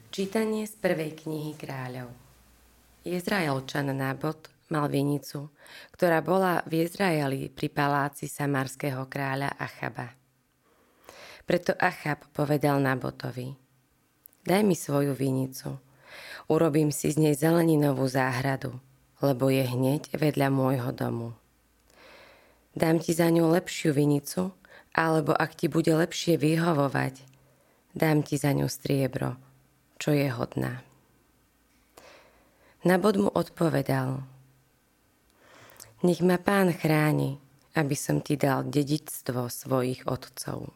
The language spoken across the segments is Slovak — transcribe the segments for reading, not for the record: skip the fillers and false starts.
Čítanie z prvej knihy kráľov. Jezraelčan Nábot mal vinicu, ktorá bola v Jezraeli pri paláci samarského kráľa Achaba. Preto Achab povedal Nábotovi: Daj mi svoju vinicu, urobím si z nej zeleninovú záhradu, lebo je hneď vedľa môjho domu. Dám ti za ňu lepšiu vinicu, alebo ak ti bude lepšie vyhovovať, dám ti za ňu striebro, čo je hodná. Nábot mu odpovedal: Nech ma Pán chráni, aby som ti dal dedičstvo svojich otcov.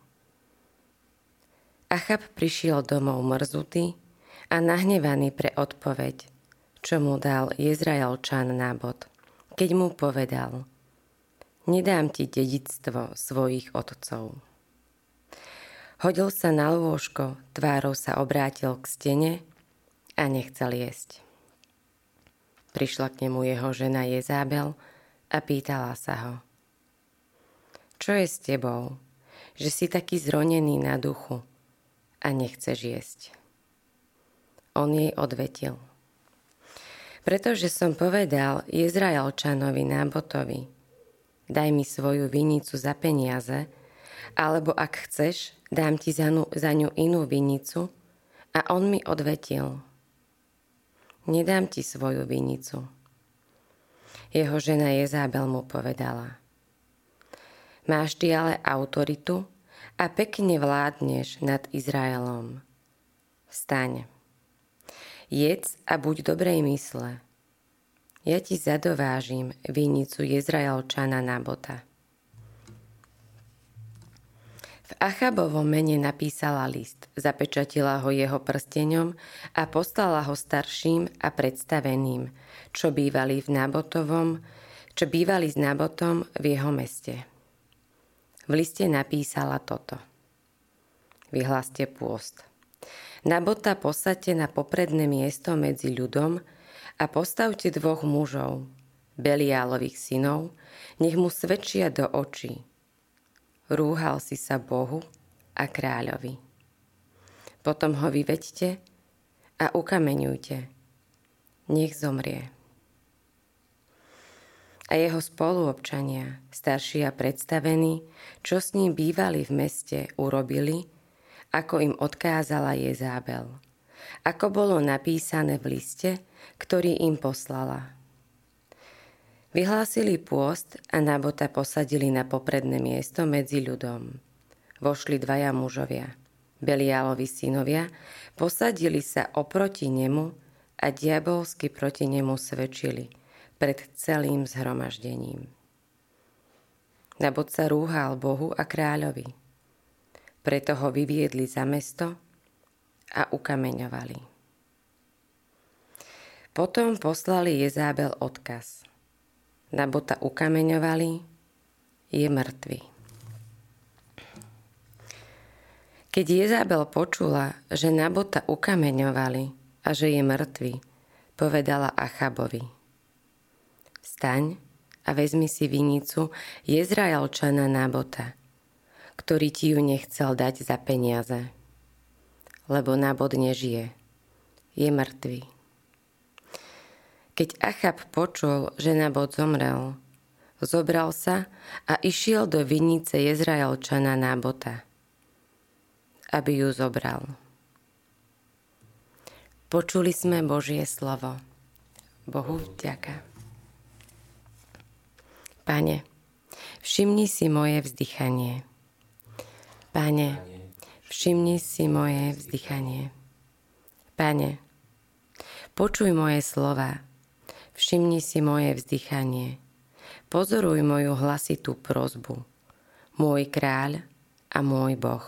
Achab prišiel domov mrzutý a nahnevaný pre odpoveď, čo mu dal Jezraelčan Nábot, keď mu povedal: Nedám ti dedičstvo svojich otcov. Hodil sa na lôžko, tvárou sa obrátil k stene a nechcel jesť. Prišla k nemu jeho žena Jezábel a pýtala sa ho: Čo je s tebou, že si taký zronený na duchu a nechceš jesť? On jej odvetil: Pretože som povedal Jezraelčanovi Nábotovi: Daj mi svoju vinicu za peniaze, alebo ak chceš, dám ti za ňu inú vinicu. A on mi odvetil: Nedám ti svoju vinicu. Jeho žena Jezábel mu povedala: Máš ty ale autoritu a pekne vládneš nad Izraelom. Vstaň, jedz a buď dobrej mysle. Ja ti zadovážim vinicu Jezraelčana Nábota. V Achabovom mene napísala list, zapečatila ho jeho prsteňom a poslala ho starším a predstaveným, čo bývali s Nábotom v jeho meste. V liste napísala toto: Vyhláste pôst. Nábota posaďte na popredné miesto medzi ľudom a postavte 2 mužov, Beliálových synov, nech mu svedčia do očí. Rúhal si sa Bohu a kráľovi. Potom ho vyveďte a ukameňujte. Nech zomrie. A jeho spoluobčania, starší a predstavení, čo s ním bývali v meste, urobili, ako im odkázala Jezábel, ako bolo napísané v liste, ktorý im poslala. Vyhlásili pôst a Nábota posadili na popredné miesto medzi ľudom. Vošli 2 mužovia, Beliálovi synovia, posadili sa oproti nemu a diabolsky proti nemu svedčili pred celým zhromaždením. Nábot sa rúhal Bohu a kráľovi. Preto ho vyviedli za mesto a ukameňovali. Potom poslali Jezábel odkaz: Nábota ukameňovali, je mŕtvy. Keď Jezábel počula, že Nábota ukameňovali a že je mŕtvy, povedala Achabovi: Vstaň a vezmi si vinicu Jezraelčana Nábota, ktorý ti ju nechcel dať za peniaze. Lebo Nábot nežije, je mŕtvy. Keď Achab počul, že Nábot zomrel, zobral sa a išiel do vinice Jezraelčana Nábota, aby ju zobral. Počuli sme Božie slovo. Bohu vďaka. Pane, všimni si moje vzdychanie. Pane, všimni si moje vzdychanie. Pane, počuj moje slova. Všimni si moje vzdychanie. Pozoruj moju hlasitú prosbu, môj kráľ a môj Boh.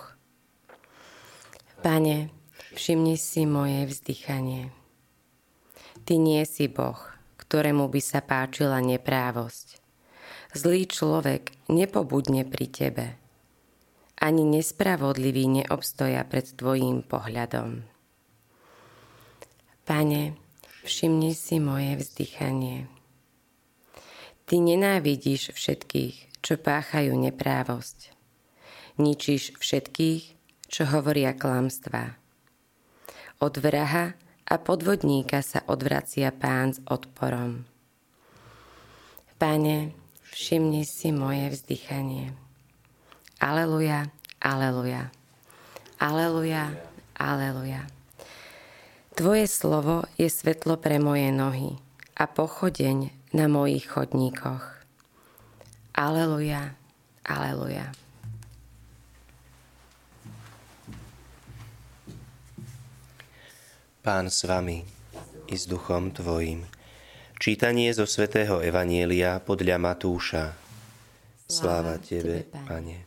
Pane, všimni si moje vzdychanie. Ty nie si Boh, ktorému by sa páčila neprávosť. Zlý človek nepobudne pri tebe. Ani nespravodlivý neobstoja pred tvojím pohľadom. Pane, všimni si moje vzdychanie. Ty nenávidíš všetkých, čo páchajú neprávosť. Ničíš všetkých, čo hovoria klamstvá. Od vraha a podvodníka sa odvracia Pán s odporom. Pane, všimni si moje vzdychanie. Aleluja, aleluja. Aleluja, aleluja. Tvoje slovo je svetlo pre moje nohy a pochodeň na mojich chodníkoch. Aleluja, aleluja. Pán s vami i s duchom tvojim. Čítanie zo svätého Evanjelia podľa Matúša. Sláva tebe, Pane.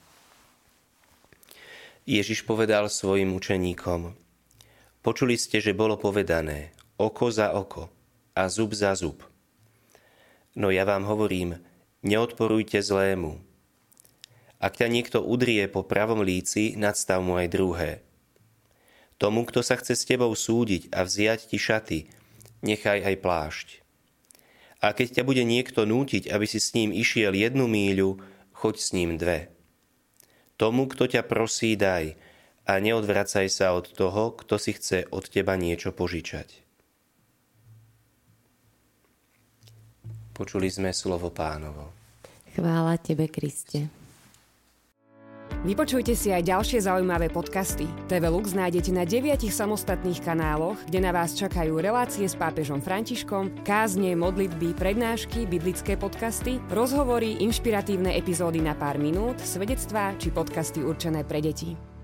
Ježiš povedal svojim učeníkom: Počuli ste, že bolo povedané oko za oko a zub za zub. No ja vám hovorím, neodporujte zlému. Ak ťa niekto udrie po pravom líci, nadstav mu aj druhé. Tomu, kto sa chce s tebou súdiť a vziať ti šaty, nechaj aj plášť. A keď ťa bude niekto nútiť, aby si s ním išiel 1 míľu, choď s ním 2. Tomu, kto ťa prosí, daj a neodvracaj sa od toho, kto si chce od teba niečo požičať. Počuli sme slovo Pánovo. Chvála tebe, Kriste. Vypočujte si aj ďalšie zaujímavé podcasty. TV Lux nájdete na 9 samostatných kanáloch, kde na vás čakajú relácie s pápežom Františkom, kázne, modlitby, prednášky, biblické podcasty, rozhovory, inšpiratívne epizódy na pár minút, svedectvá či podcasty určené pre deti.